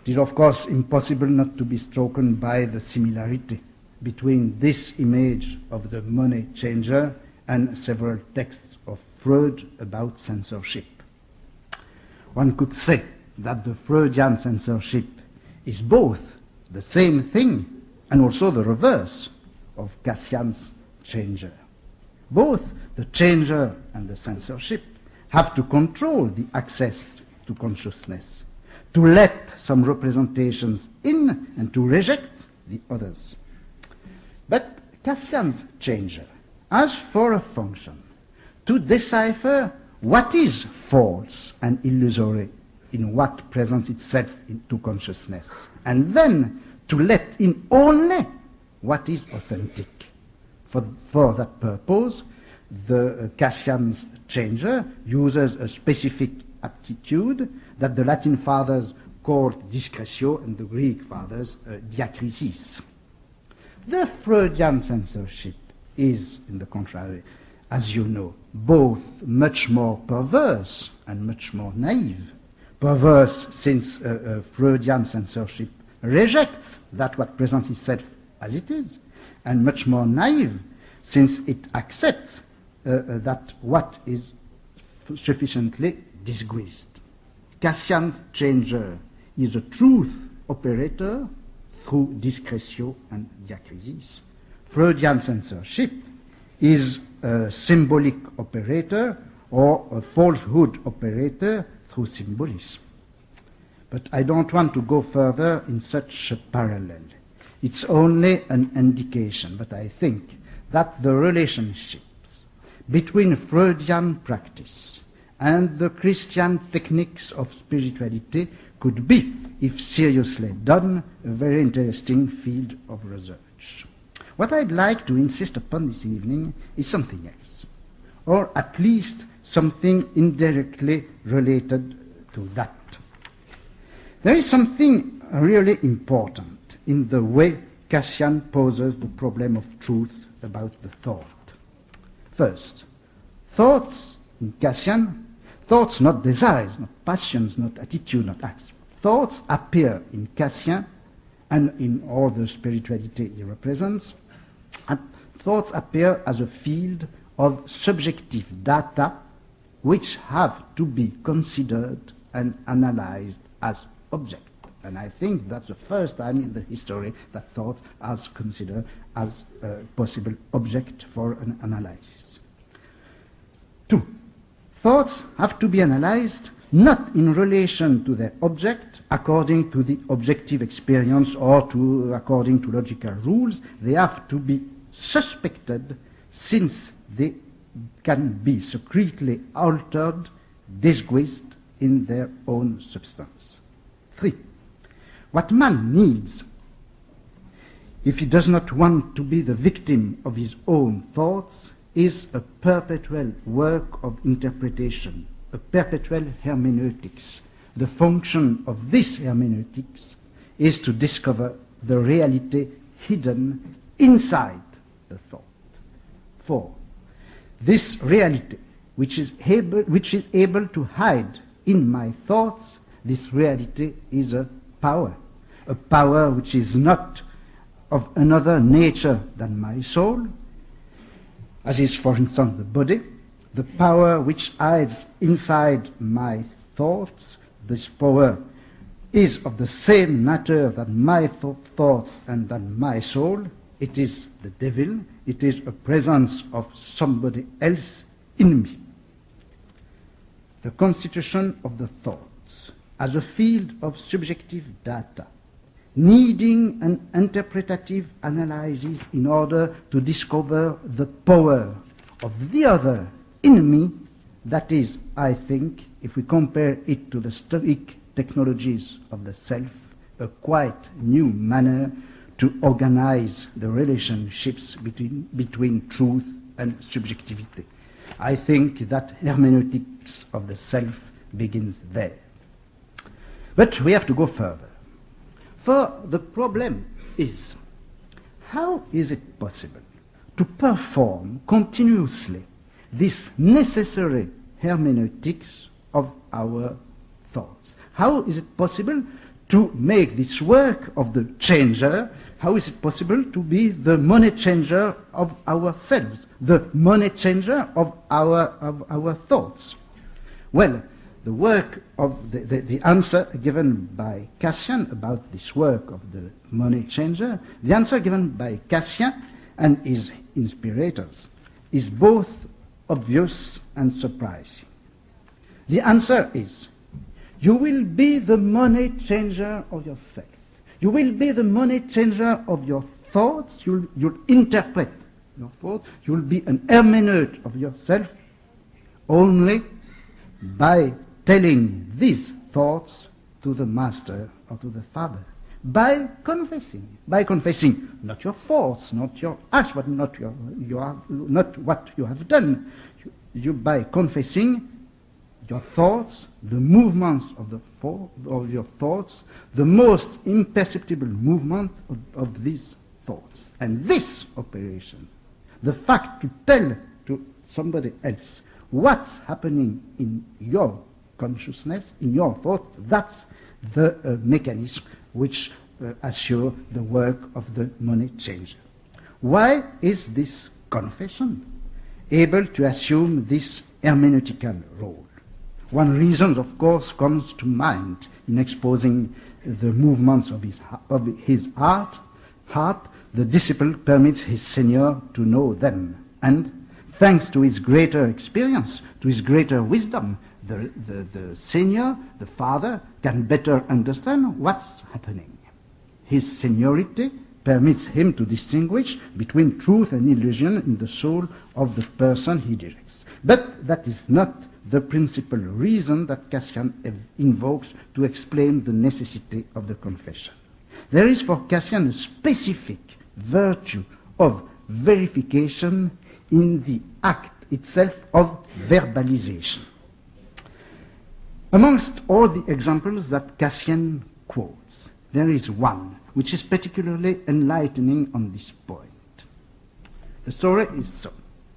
It is, of course, impossible not to be struck by the similarity between this image of the money changer and several texts of Freud about censorship. One could say that the Freudian censorship is both the same thing and also the reverse of Cassian's changer. Both the changer and the censorship have to control the access to consciousness, to let some representations in and to reject the others. But Cassian's changer has for a function to decipher what is false and illusory in what presents itself into consciousness, and then to let in only what is authentic. For that purpose, the Cassian's changer uses a specific aptitude that the Latin fathers called discretio and the Greek fathers diakrisis. The Freudian censorship is, in the contrary, as you know, both much more perverse and much more naive. Perverse since Freudian censorship rejects that what presents itself as it is, and much more naive since it accepts that what is sufficiently disguised. Cassian's changer is a truth operator through discretio and diakrisis. Freudian censorship is a symbolic operator or a falsehood operator through symbolism. But I don't want to go further in such a parallel. It's only an indication, but I think that the relationships between Freudian practice and the Christian techniques of spirituality could be, if seriously done, a very interesting field of research. What I'd like to insist upon this evening is something else, or at least something indirectly related to that. There is something really important in the way Cassian poses the problem of truth about the thought. First, thoughts in Cassian, thoughts not desires, not passions, not attitude, not acts. Thoughts appear in Cassian and in all the spirituality he represents. And thoughts appear as a field of subjective data which have to be considered and analyzed as object. And I think that's the first time in the history that thought is considered as a possible object for an analysis. 2. Thoughts have to be analyzed not in relation to their object according to the objective experience or according to logical rules. They have to be suspected since they can be secretly altered, disguised in their own substance. 3. What man needs, if he does not want to be the victim of his own thoughts, is a perpetual work of interpretation, a perpetual hermeneutics. The function of this hermeneutics is to discover the reality hidden inside the thought. 4. This reality, which is able to hide in my thoughts, this reality is a power which is not of another nature than my soul, as is, for instance, the body. The power which hides inside my thoughts, this power is of the same nature than my thoughts and than my soul. It is the devil. It is a presence of somebody else in me. The constitution of the thoughts as a field of subjective data, needing an interpretative analysis in order to discover the power of the other in me. That is, I think, if we compare it to the Stoic technologies of the self, a quite new manner to organize the relationships between truth and subjectivity. I think that hermeneutics of the self begins there. But we have to go further. For the problem is, how is it possible to perform continuously this necessary hermeneutics of our thoughts? How is it possible to make this work of the changer, how is it possible to be the money changer of ourselves, the money changer of our thoughts? Well, the work of the answer given by Cassian about this work of the money changer, the answer given by Cassian and his inspirators is both obvious and surprising. The answer is, you will be the money changer of yourself. You will be the money changer of your thoughts. You'll interpret your thoughts. You'll be an hermeneut of yourself only by telling these thoughts to the master or to the father. By confessing not your faults, not your acts, but not what you have done. You by confessing your thoughts, the movements of your thoughts, the most imperceptible movement of these thoughts. And this operation, the fact to tell to somebody else what's happening in your consciousness, in your thought, that's the mechanism which assure the work of the money changer. Why is this confession able to assume this hermeneutical role? One reason, of course, comes to mind in exposing the movements of his heart. The disciple permits his senior to know them, and thanks to his greater experience, to his greater wisdom, the senior, the father, can better understand what's happening. His seniority permits him to distinguish between truth and illusion in the soul of the person he directs. But that is not the principal reason that Cassian invokes to explain the necessity of the confession. There is for Cassian a specific virtue of verification in the act itself of verbalization. Amongst all the examples that Cassian quotes, there is one which is particularly enlightening on this point. The story is so.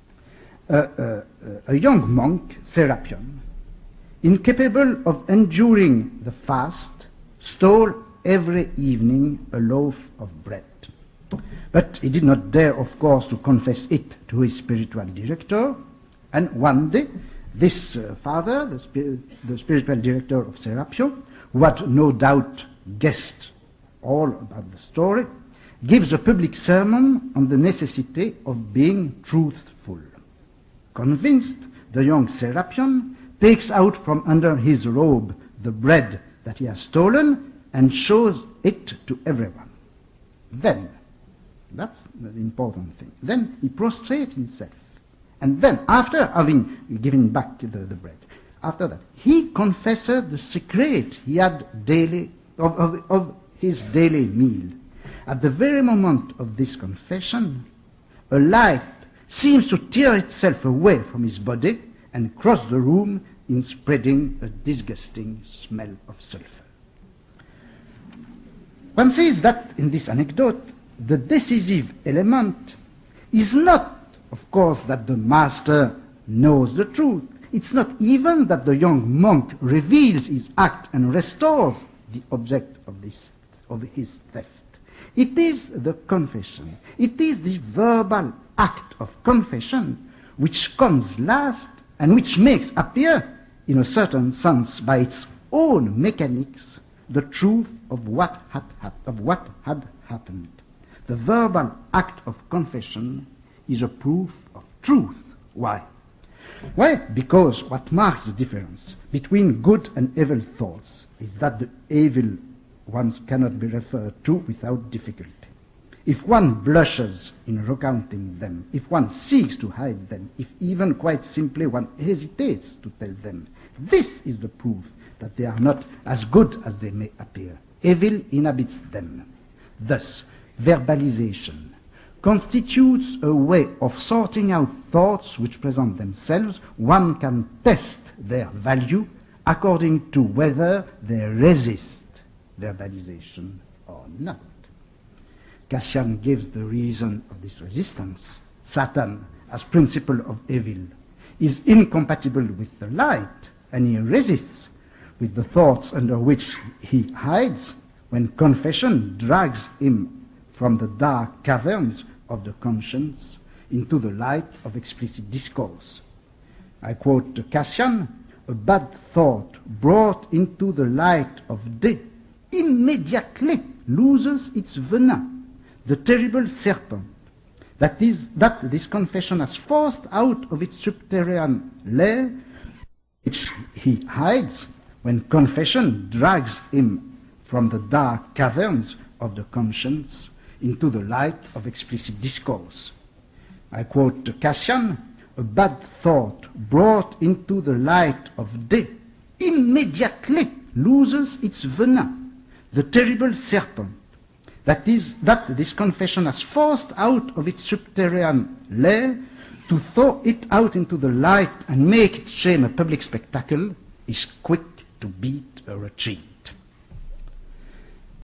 A young monk, Serapion, incapable of enduring the fast, stole every evening a loaf of bread. But he did not dare, of course, to confess it to his spiritual director. And one day, this father, the spiritual director of Serapion, who had no doubt guessed all about the story, gives a public sermon on the necessity of being truthful. Convinced, the young Serapion takes out from under his robe the bread that he has stolen and shows it to everyone. Then, that's the important thing, then he prostrates himself. And then, after having given back the bread, after that, he confesses the secret he had daily of his daily meal. At the very moment of this confession, a light seems to tear itself away from his body and cross the room in spreading a disgusting smell of sulfur. One sees that in this anecdote, the decisive element is not, of course, that the master knows the truth. It's not even that the young monk reveals his act and restores the object of his theft. It is the confession. It is the verbal act of confession which comes last and which makes appear, in a certain sense, by its own mechanics, the truth of what had happened. The verbal act of confession is a proof of truth. Why? Why? Because what marks the difference between good and evil thoughts is that the evil ones cannot be referred to without difficulty. If one blushes in recounting them, if one seeks to hide them, if even quite simply one hesitates to tell them, this is the proof that they are not as good as they may appear. Evil inhabits them. Thus, verbalization constitutes a way of sorting out thoughts which present themselves. One can test their value according to whether they resist verbalization or not. Cassian gives the reason of this resistance. Satan, as principle of evil, is incompatible with the light, and he resists. with the thoughts under which he hides when confession drags him from the dark caverns of the conscience into the light of explicit discourse. I quote Cassian, "A bad thought brought into the light of day immediately loses its venom, the terrible serpent that this confession has forced out of its subterranean lair, which he hides when confession drags him from the dark caverns of the conscience into the light of explicit discourse." I quote Cassian, "A bad thought brought into the light of day immediately loses its venom, the terrible serpent that this confession has forced out of its subterranean lair to throw it out into the light and make its shame a public spectacle, is quick to beat a retreat."